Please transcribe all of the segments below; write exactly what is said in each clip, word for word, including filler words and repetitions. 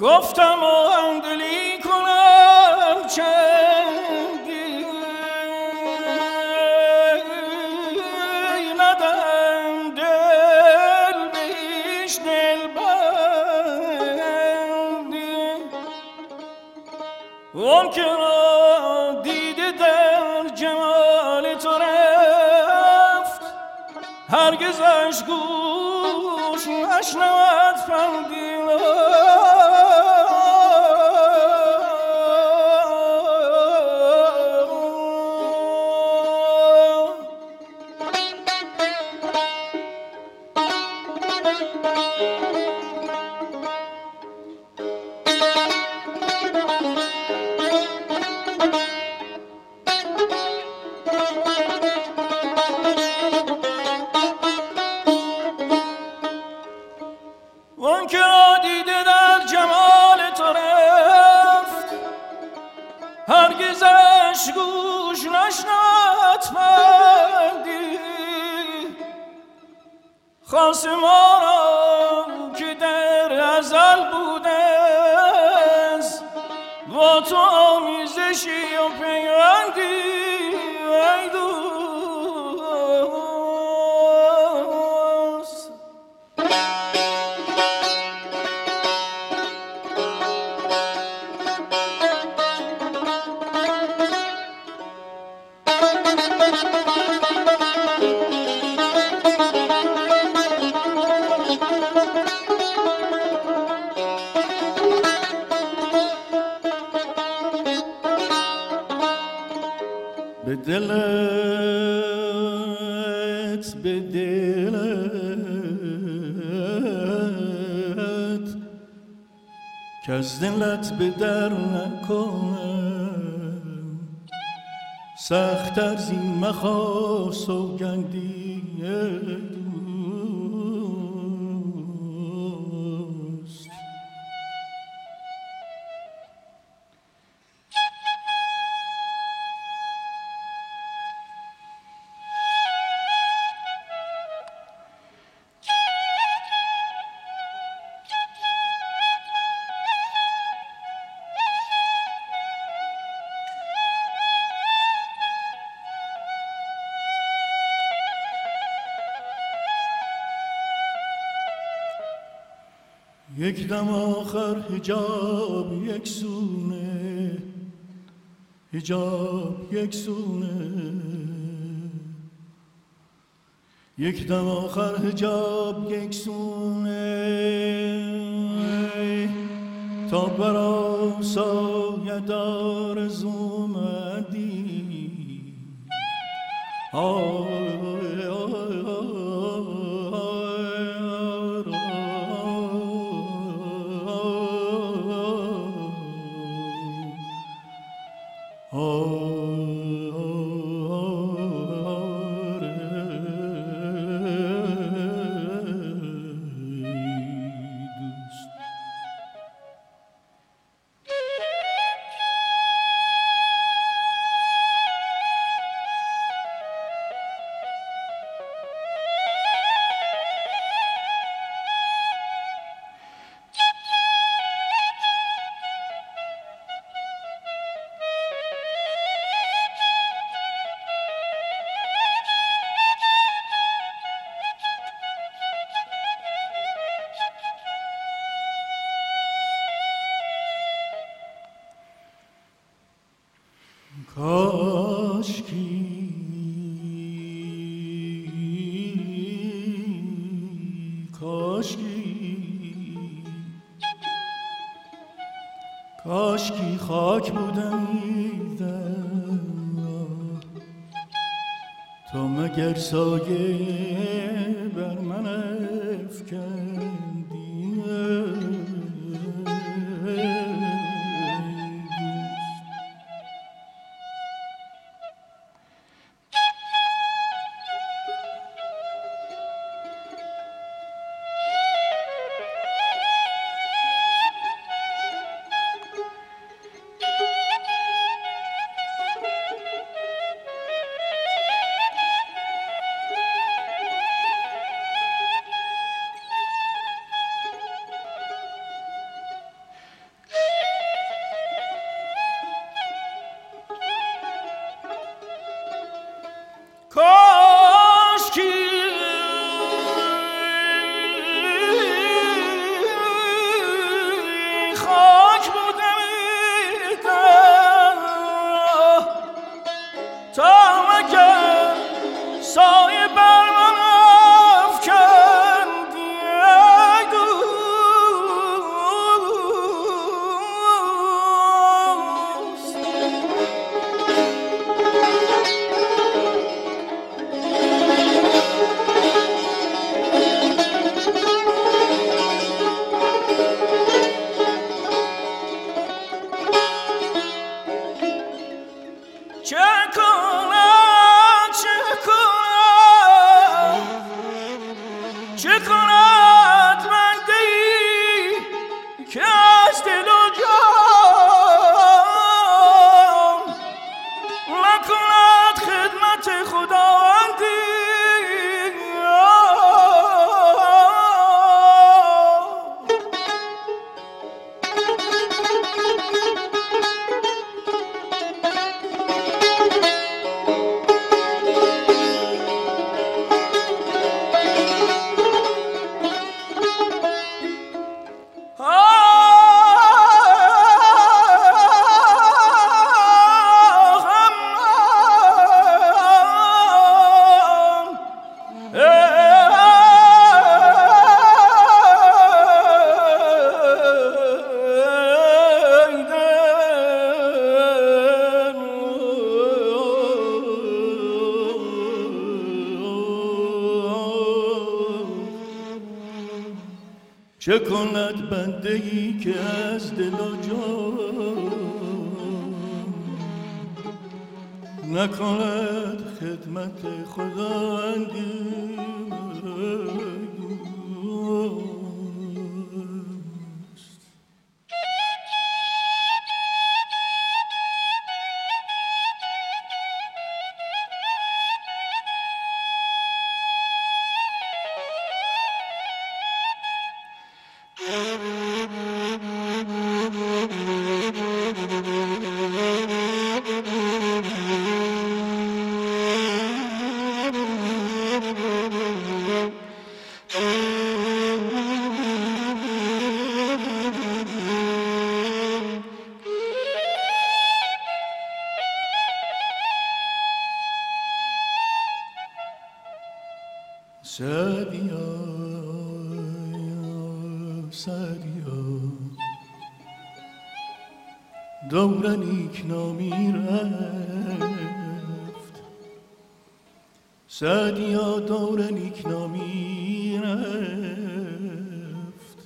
گفتم و اندلی کنم چندی ندم دل بیش دل بندی اون که را دیده در جمال تو رفت هرگزش گوش نشنود پندی اون که را دیده در جمال تو رفت هرگزش گوش نشنود پندی خاص ما را که در ازل بوده است با تو آمیزشی و پیوندی ای دوست به دلت به دلت که از دلت به در نکنم سخت از این مخواه سوگندی دوست یک دم آخر حجاب یک سونه حجاب یک سونه یک دم آخر حجاب یک سونه تا برا سایه دار زومدی آه کاشکی کاشکی کاشکی خاک بودمی در تا مگر سایه بر من افکندی چه کند بنده ای که از دل و جان نکند خدمت خداوندی. چه کند بنده ای که از دل و جان نکند خدمت خداوندی. سعدیا سعدیا دور نیکنامی رفت، سعدیا دور نیکنامی رفت،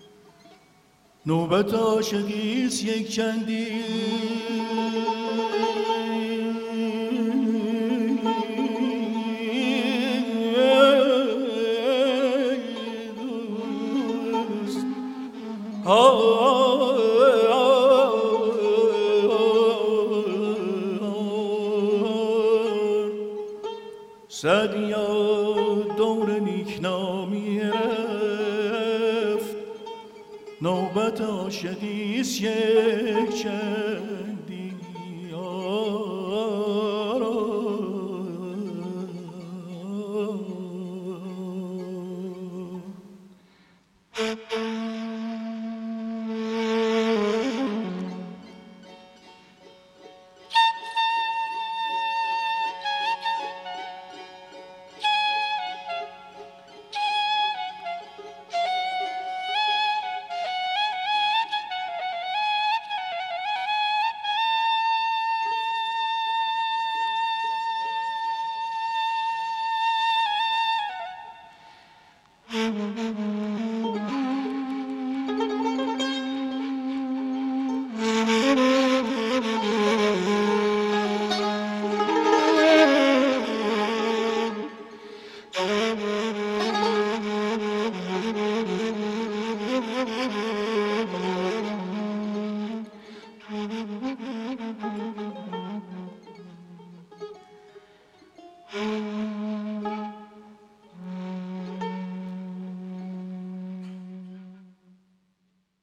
نوبت عاشقیست یک چندی سعدیا دور نیکنامی رفت، نوبت عاشقیست یک چند